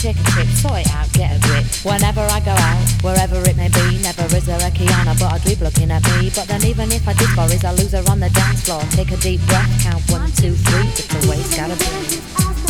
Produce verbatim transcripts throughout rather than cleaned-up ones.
take a tip, sort it out, get a grip. Whenever I go out, wherever it may be, never is there a Kiana but a dweeb looking at me. But then even if I did Boris, I lose her on the dance floor. Take a deep breath, count one, two, three, it's the way it's gotta be.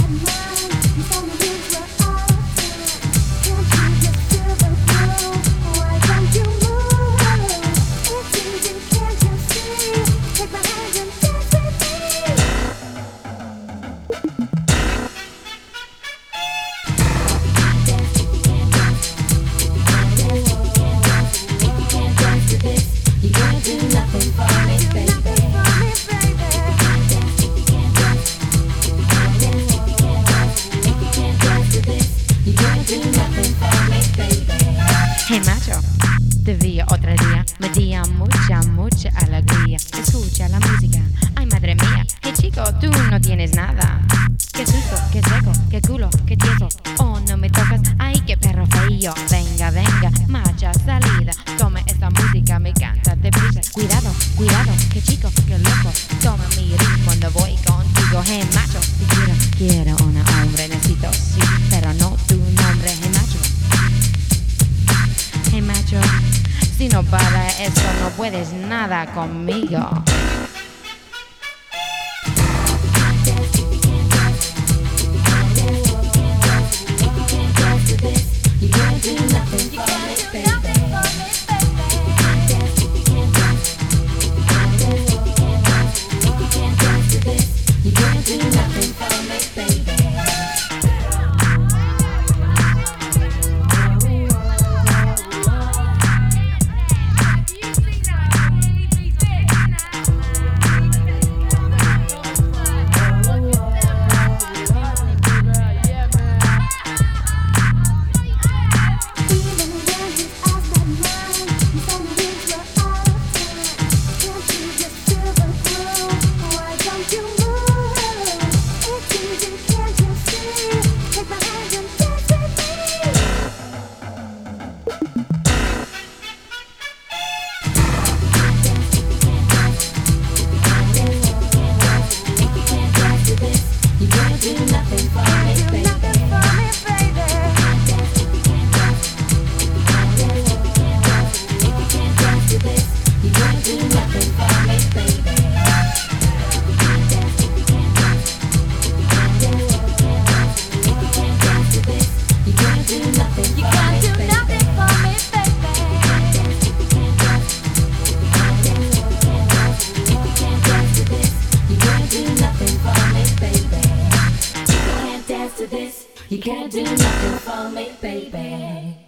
Hey macho, te vi otro día, me dio mucha, mucha alegría. Escucha la música, ay madre mía, que chico, tú no tienes nada. Qué susto, qué seco, qué culo, qué tieso. Oh, no me tocas, ay qué perro feo. Venga, venga, macha salida. Tome esta música, me canta deprisa. Cuidado, cuidado, qué chico, qué loco. Toma mi ritmo cuando voy contigo. Hey macho, te quiero, quiero una hombre, necesito sí, pero no tu nombre, hey macho. Hey macho, si no para eso no puedes nada conmigo. You can't do nothing for me, baby.